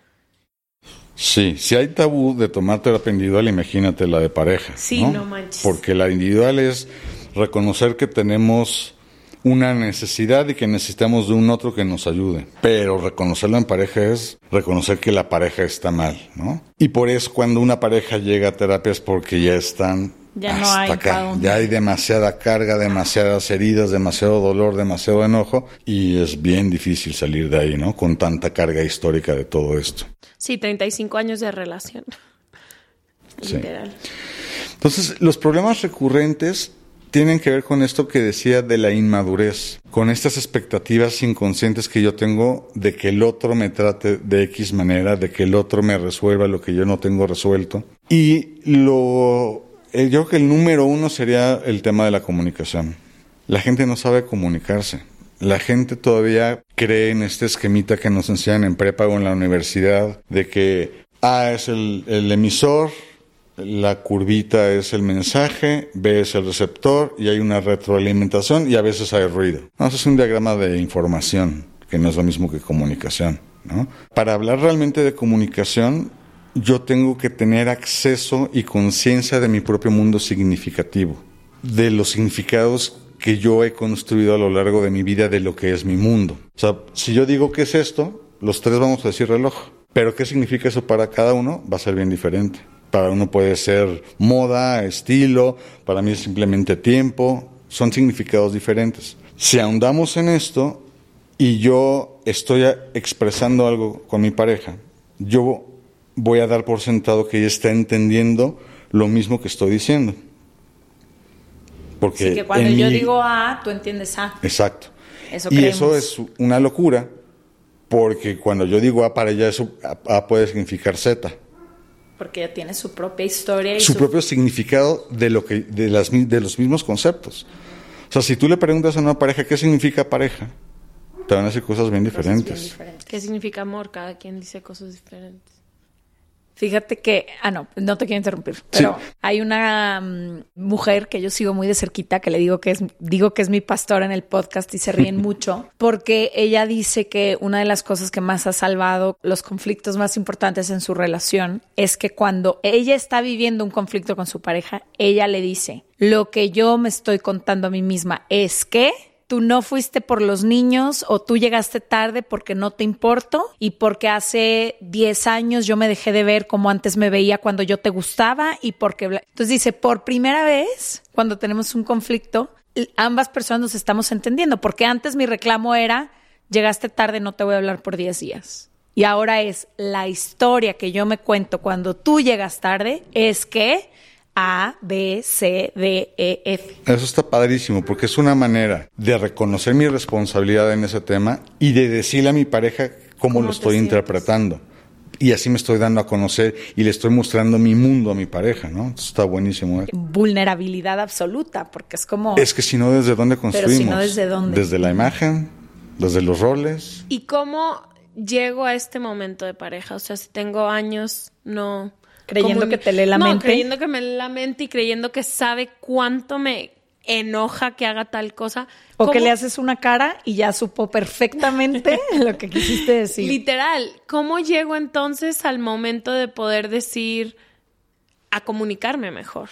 Sí, si hay tabú de tomar terapia individual, imagínate la de pareja. Sí, no, no manches. Porque la individual es reconocer que tenemos una necesidad y que necesitamos de un otro que nos ayude. Pero reconocerlo en pareja es reconocer que la pareja está mal, ¿no? Y por eso cuando una pareja llega a terapia es porque ya están ya no hasta hay acá. Ya hay demasiada carga, demasiadas heridas, demasiado dolor, demasiado enojo. Y es bien difícil salir de ahí, ¿no? Con tanta carga histórica de todo esto. Sí, treinta y cinco años de relación. Sí. Literal. Entonces, los problemas recurrentes tienen que ver con esto que decía de la inmadurez, con estas expectativas inconscientes que yo tengo de que el otro me trate de X manera, de que el otro me resuelva lo que yo no tengo resuelto. Y lo, yo creo que el número uno sería el tema de la comunicación. La gente no sabe comunicarse. La gente todavía cree en este esquemita que nos enseñan en prepa o en la universidad, de que A es el, el emisor, la curvita es el mensaje, B es el receptor y hay una retroalimentación y a veces hay ruido. No, eso es un diagrama de información, que no es lo mismo que comunicación, ¿no? Para hablar realmente de comunicación, yo tengo que tener acceso y conciencia de mi propio mundo significativo, de los significados que yo he construido a lo largo de mi vida de lo que es mi mundo. O sea, si yo digo qué es esto, los tres vamos a decir reloj. Pero qué significa eso para cada uno va a ser bien diferente. Para uno puede ser moda, estilo, para mí es simplemente tiempo. Son significados diferentes. Si ahondamos en esto y yo estoy expresando algo con mi pareja, yo voy a dar por sentado que ella está entendiendo lo mismo que estoy diciendo. Porque sí, que cuando en yo mi... digo A, tú entiendes A. Exacto. Eso y creemos. eso es una locura, porque cuando yo digo A, para ella eso A puede significar Z. Porque ella tiene su propia historia y su, su propio significado de lo que de las de los mismos conceptos. O sea, si tú le preguntas a una pareja qué significa pareja, te van a decir cosas bien diferentes. Cosas bien diferentes. ¿Qué significa amor? Cada quien dice cosas diferentes. Fíjate que, ah no, no te quiero interrumpir, pero sí. Hay una um, mujer que yo sigo muy de cerquita, que le digo que es, digo que es mi pastora en el podcast y se ríen mucho, porque ella dice que una de las cosas que más ha salvado los conflictos más importantes en su relación es que cuando ella está viviendo un conflicto con su pareja, ella le dice, lo que yo me estoy contando a mí misma es que tú no fuiste por los niños o tú llegaste tarde porque no te importo y porque hace diez años yo me dejé de ver como antes me veía cuando yo te gustaba y porque... Entonces dice, por primera vez, cuando tenemos un conflicto, ambas personas nos estamos entendiendo, porque antes mi reclamo era, llegaste tarde, no te voy a hablar por diez días. Y ahora es la historia que yo me cuento cuando tú llegas tarde, es que... A, B, C, D, E, F. Eso está padrísimo porque es una manera de reconocer mi responsabilidad en ese tema y de decirle a mi pareja cómo, ¿Cómo lo estoy interpretando. Y así me estoy dando a conocer y le estoy mostrando mi mundo a mi pareja, ¿no? Eso está buenísimo. ¿eh? Vulnerabilidad absoluta, porque es como... Es que si no, ¿desde dónde construimos? Pero si no, ¿desde dónde? Desde la imagen, desde los roles. ¿Y cómo llego a este momento de pareja? O sea, si tengo años, no... Creyendo Como, que te lee la no, mente. creyendo que me lee la mente y creyendo que sabe cuánto me enoja que haga tal cosa. O que le haces una cara y ya supo perfectamente lo que quisiste decir. Literal. ¿Cómo llego entonces al momento de poder decir, a comunicarme mejor?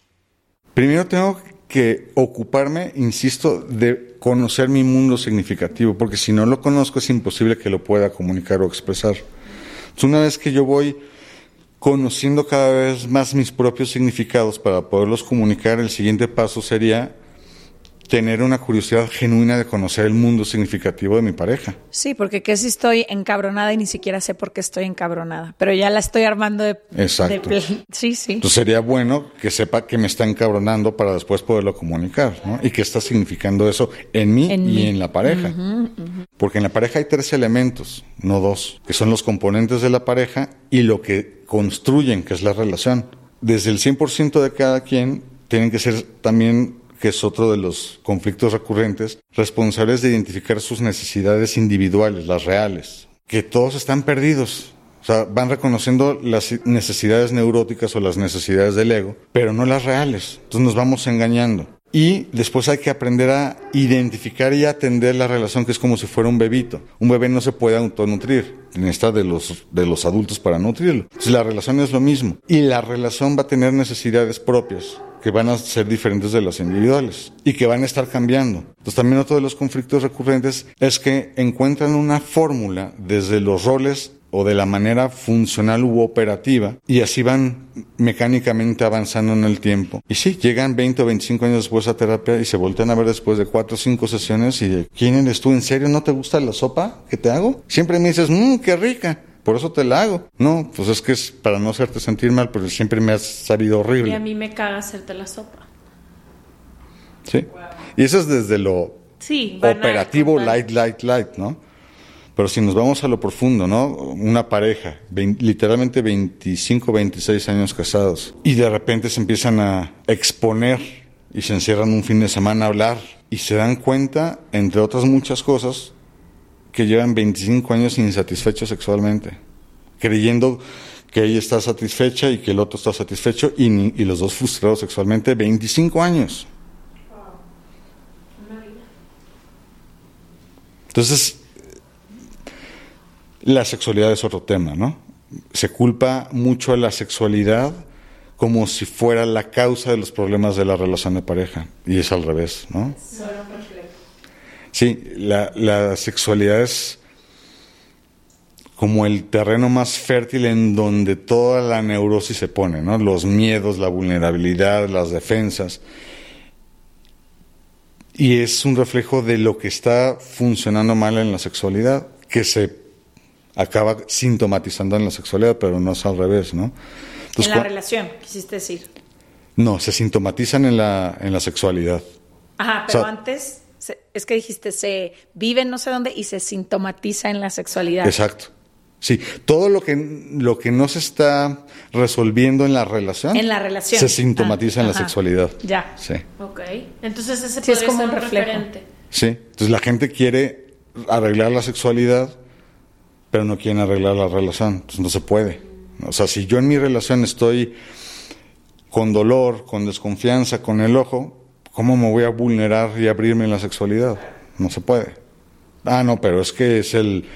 Primero tengo que ocuparme, insisto, de conocer mi mundo significativo, porque si no lo conozco es imposible que lo pueda comunicar o expresar. Entonces, una vez que yo voy conociendo cada vez más mis propios significados para poderlos comunicar, el siguiente paso sería tener una curiosidad genuina de conocer el mundo significativo de mi pareja. Sí, porque qué si estoy encabronada y ni siquiera sé por qué estoy encabronada, pero ya la estoy armando de... Exacto. De, sí, sí. Entonces sería bueno que sepa que me está encabronando para después poderlo comunicar, ¿no? Y qué está significando eso en mí en y mí. en la pareja. Uh-huh, uh-huh. Porque en la pareja hay tres elementos, no dos, que son los componentes de la pareja y lo que construyen, que es la relación. Desde el cien por ciento de cada quien tienen que ser también, que es otro de los conflictos recurrentes, responsables de identificar sus necesidades individuales, las reales, que todos están perdidos. O sea, van reconociendo las necesidades neuróticas o las necesidades del ego, pero no las reales. Entonces nos vamos engañando. Y después hay que aprender a identificar y atender la relación, que es como si fuera un bebito. Un bebé no se puede autonutrir, necesita de los, de los adultos para nutrirlo. Entonces la relación es lo mismo. Y la relación va a tener necesidades propias, que van a ser diferentes de las individuales y que van a estar cambiando. Entonces también otro de los conflictos recurrentes es que encuentran una fórmula desde los roles o de la manera funcional u operativa, y así van mecánicamente avanzando en el tiempo. Y sí, llegan veinte o veinticinco años después a terapia y se voltean a ver después de cuatro o cinco sesiones y de, ¿quién eres tú? ¿En serio no te gusta la sopa que te hago? Siempre me dices, mmm, qué rica, por eso te la hago. No, pues es que es para no hacerte sentir mal, pero siempre me has sabido horrible. Y a mí me caga hacerte la sopa. Sí, wow. Y eso es desde lo sí, operativo, light, light, light, ¿no? Pero si nos vamos a lo profundo, ¿no? Una pareja, veinte, literalmente veinticinco, veintiséis años casados, y de repente se empiezan a exponer y se encierran un fin de semana a hablar y se dan cuenta, entre otras muchas cosas, que llevan veinticinco años insatisfechos sexualmente, creyendo que ella está satisfecha y que el otro está satisfecho, y, y los dos frustrados sexualmente, veinticinco años. Entonces, la sexualidad es otro tema, ¿no? Se culpa mucho a la sexualidad como si fuera la causa de los problemas de la relación de pareja, y es al revés, ¿no? Sí, la, la sexualidad es como el terreno más fértil en donde toda la neurosis se pone, ¿no? Los miedos, la vulnerabilidad, las defensas. Y es un reflejo de lo que está funcionando mal en la sexualidad, que se acaba sintomatizando en la sexualidad, pero no es al revés, ¿no? Entonces, en la relación, quisiste decir. No, se sintomatizan en la, en la sexualidad. Ajá, pero o sea, antes, se, es que dijiste, se vive en no sé dónde y se sintomatiza en la sexualidad. Exacto. Sí, todo lo que, lo que no se está resolviendo en la relación, en la relación. se sintomatiza ah, en ajá. la sexualidad. Ya. Sí. Ok, entonces ese sí, podría es como ser un un reflejo. referente. Sí, entonces la gente quiere arreglar la sexualidad, pero no quieren arreglar la relación, entonces no se puede. O sea, si yo en mi relación estoy con dolor, con desconfianza, con el ojo, ¿cómo me voy a vulnerar y abrirme en la sexualidad? No se puede. Ah, no, pero es que es el...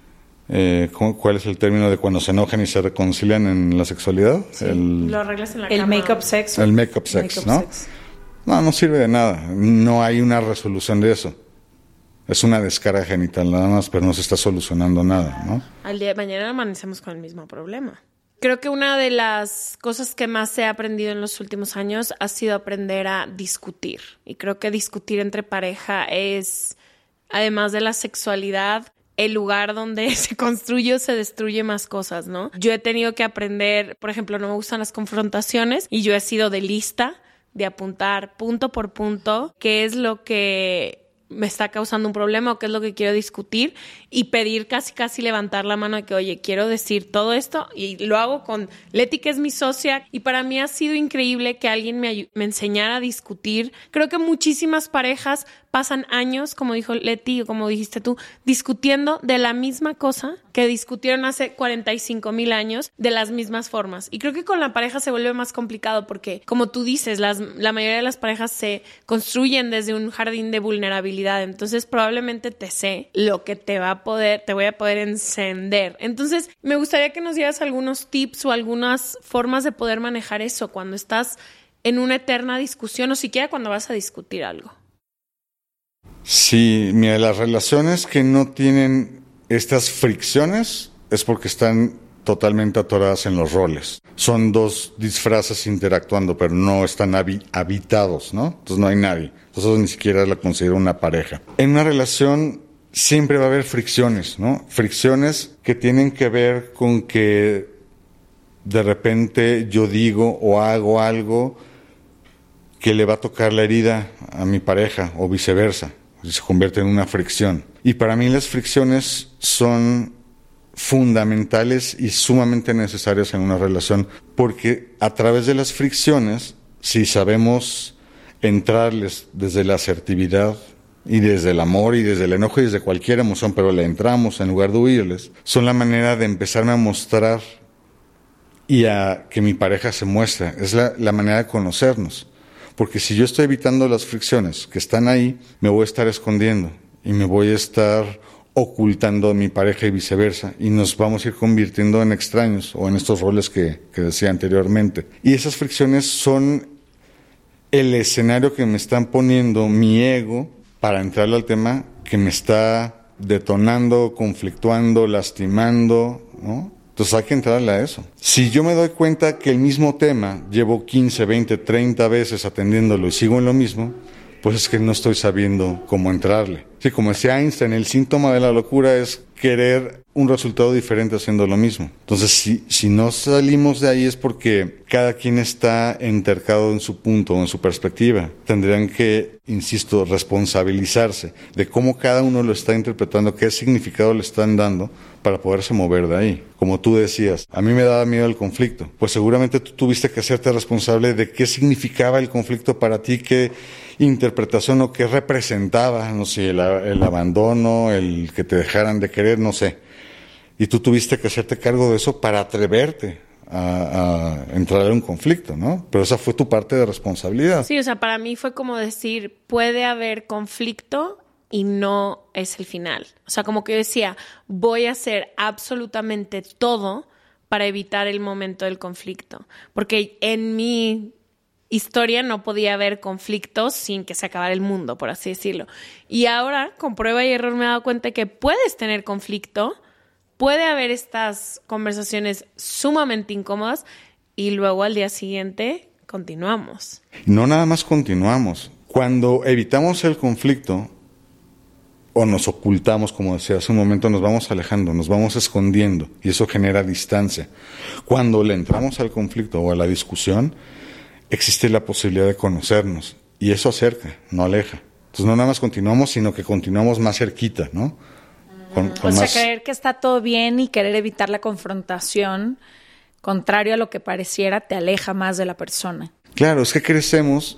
Eh, ¿cuál es el término de cuando se enojan y se reconcilian en la sexualidad? Sí, el, lo arreglas en la el cama. make-up sex. El make-up sex, make-up ¿no? sex. No, no sirve de nada. No hay una resolución de eso. Es una descarga genital nada más, pero no se está solucionando nada, ¿no? Al día de mañana amanecemos con el mismo problema. Creo que una de las cosas que más he aprendido en los últimos años ha sido aprender a discutir. Y creo que discutir entre pareja es, además de la sexualidad, el lugar donde se construye o se destruye más cosas, ¿no? Yo he tenido que aprender, por ejemplo, no me gustan las confrontaciones y yo he sido de lista, de apuntar punto por punto qué es lo que me está causando un problema o qué es lo que quiero discutir y pedir casi casi levantar la mano de que, oye, quiero decir todo esto, y lo hago con Leti, que es mi socia, y para mí ha sido increíble que alguien me, me enseñara a discutir. Creo que muchísimas parejas pasan años, como dijo Leti o como dijiste tú, discutiendo de la misma cosa que discutieron hace cuarenta y cinco mil años de las mismas formas. Y creo que con la pareja se vuelve más complicado porque, como tú dices, las, la mayoría de las parejas se construyen desde un jardín de vulnerabilidad. Entonces probablemente te sé lo que te va a poder, te voy a poder encender. Entonces me gustaría que nos dieras algunos tips o algunas formas de poder manejar eso cuando estás en una eterna discusión o siquiera cuando vas a discutir algo. Sí, mira, las relaciones que no tienen estas fricciones es porque están totalmente atoradas en los roles. Son dos disfraces interactuando, pero no están habi- habitados, ¿no? Entonces no hay nadie. Entonces ni siquiera la considero una pareja. En una relación siempre va a haber fricciones, ¿no? Fricciones que tienen que ver con que de repente yo digo o hago algo que le va a tocar la herida a mi pareja o viceversa. Se convierte en una fricción. Y para mí las fricciones son fundamentales y sumamente necesarias en una relación, porque a través de las fricciones, si sabemos entrarles desde la asertividad y desde el amor y desde el enojo y desde cualquier emoción, pero le entramos en lugar de huirles, son la manera de empezarme a mostrar y a que mi pareja se muestre. Es la, la manera de conocernos. Porque si yo estoy evitando las fricciones que están ahí, me voy a estar escondiendo y me voy a estar ocultando a mi pareja y viceversa, y nos vamos a ir convirtiendo en extraños o en estos roles que, que decía anteriormente. Y esas fricciones son el escenario que me están poniendo mi ego para entrarle al tema que me está detonando, conflictuando, lastimando, ¿no? Entonces hay que entrarle a eso. Si yo me doy cuenta que el mismo tema llevo quince, veinte, treinta veces atendiéndolo y sigo en lo mismo, pues es que no estoy sabiendo cómo entrarle. Sí, como decía Einstein, el síntoma de la locura es querer un resultado diferente haciendo lo mismo. Entonces, si, si no salimos de ahí es porque cada quien está entercado en su punto o en su perspectiva. Tendrían que, insisto, responsabilizarse de cómo cada uno lo está interpretando, qué significado le están dando para poderse mover de ahí. Como tú decías, a mí me daba miedo el conflicto. Pues seguramente tú tuviste que hacerte responsable de qué significaba el conflicto para ti, qué interpretación o qué representaba, no sé, el, el abandono, el que te dejaran de querer, no sé. Y tú tuviste que hacerte cargo de eso para atreverte a, a entrar en un conflicto, ¿no? Pero esa fue tu parte de responsabilidad. Sí, o sea, para mí fue como decir, puede haber conflicto y no es el final. O sea, como que yo decía, voy a hacer absolutamente todo para evitar el momento del conflicto. Porque en mi historia no podía haber conflictos sin que se acabara el mundo, por así decirlo. Y ahora, con prueba y error, me he dado cuenta que puedes tener conflicto, puede haber estas conversaciones sumamente incómodas y luego al día siguiente continuamos. No nada más continuamos. Cuando evitamos el conflicto o nos ocultamos, como decía hace un momento, nos vamos alejando, nos vamos escondiendo y eso genera distancia. Cuando le entramos al conflicto o a la discusión, existe la posibilidad de conocernos y eso acerca, no aleja. Entonces no nada más continuamos, sino que continuamos más cerquita, ¿no? Con, con o sea, más... creer que está todo bien y querer evitar la confrontación, contrario a lo que pareciera, te aleja más de la persona. Claro, es que crecemos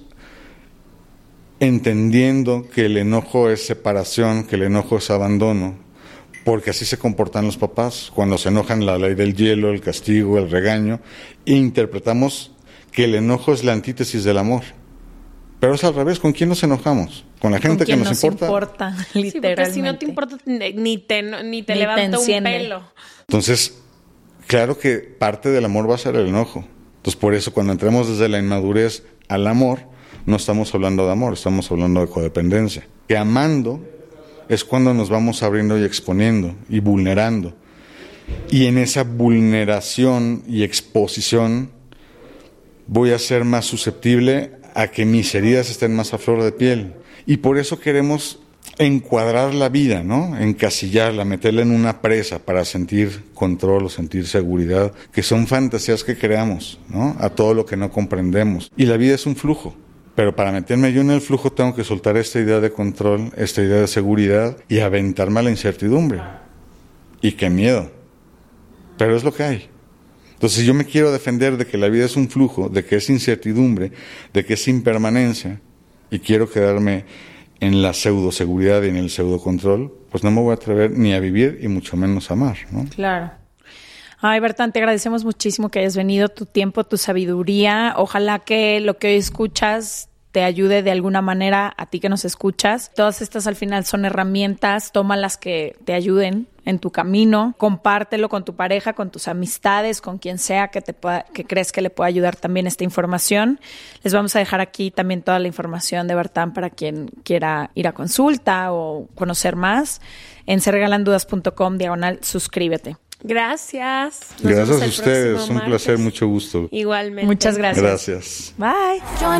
entendiendo que el enojo es separación, que el enojo es abandono, porque así se comportan los papás. Cuando se enojan, la ley del hielo, el castigo, el regaño, e interpretamos que el enojo es la antítesis del amor. Pero es al revés, ¿con quién nos enojamos? ¿Con la gente que nos, nos importa? importa literalmente. Sí, porque si no te importa, ni te, ni te ni levanta te un pelo. Entonces, claro que parte del amor va a ser el enojo. Entonces, por eso, cuando entramos desde la inmadurez al amor, no estamos hablando de amor, estamos hablando de codependencia. Que amando es cuando nos vamos abriendo y exponiendo y vulnerando. Y en esa vulneración y exposición voy a ser más susceptible a que mis heridas estén más a flor de piel. Y por eso queremos encuadrar la vida, ¿no? Encasillarla, meterla en una presa para sentir control o sentir seguridad, que son fantasías que creamos, ¿no? A todo lo que no comprendemos. Y la vida es un flujo. Pero para meterme yo en el flujo tengo que soltar esta idea de control, esta idea de seguridad y aventarme a la incertidumbre. Y qué miedo. Pero es lo que hay. Entonces, si yo me quiero defender de que la vida es un flujo, de que es incertidumbre, de que es impermanencia, y quiero quedarme en la pseudoseguridad y en el pseudocontrol, pues no me voy a atrever ni a vivir y mucho menos a amar, ¿no? Claro. Ay, Bertán, te agradecemos muchísimo que hayas venido, tu tiempo, tu sabiduría. Ojalá que lo que hoy escuchas te ayude de alguna manera a ti que nos escuchas. Todas estas al final son herramientas, tómalas que te ayuden en tu camino, compártelo con tu pareja, con tus amistades, con quien sea que te pueda, que crees que le pueda ayudar también esta información. Les vamos a dejar aquí también toda la información de Bertán para quien quiera ir a consulta o conocer más en serregalandudas.com diagonal suscríbete. Gracias. Nos gracias a ustedes, un martes. Placer, mucho gusto. Igualmente. Muchas gracias. Gracias. Bye.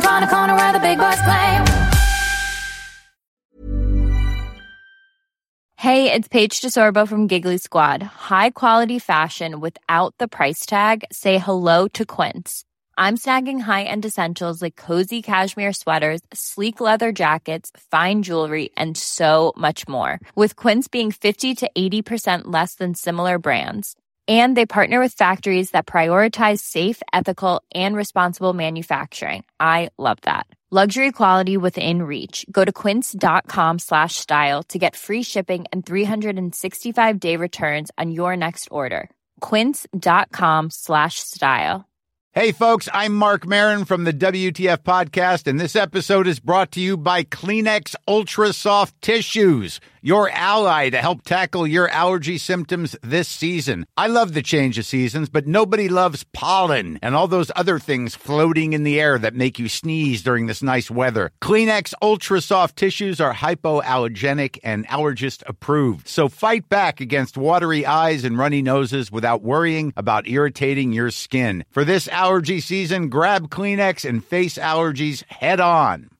Hey, it's Paige DeSorbo from Giggly Squad. High quality fashion without the price tag. Say hello to Quince. I'm snagging high-end essentials like cozy cashmere sweaters, sleek leather jackets, fine jewelry, and so much more. With Quince being fifty to eighty percent less than similar brands. And they partner with factories that prioritize safe, ethical, and responsible manufacturing. I love that. Luxury quality within reach. Go to quince.com slash style to get free shipping and three sixty-five day returns on your next order. Quince.com slash style. Hey, folks, I'm Mark Maron from the W T F Podcast, and this episode is brought to you by Kleenex Ultra Soft Tissues, your ally to help tackle your allergy symptoms this season. I love the change of seasons, but nobody loves pollen and all those other things floating in the air that make you sneeze during this nice weather. Kleenex Ultra Soft Tissues are hypoallergenic and allergist approved, so fight back against watery eyes and runny noses without worrying about irritating your skin. For this allergy season, grab Kleenex and face allergies head on.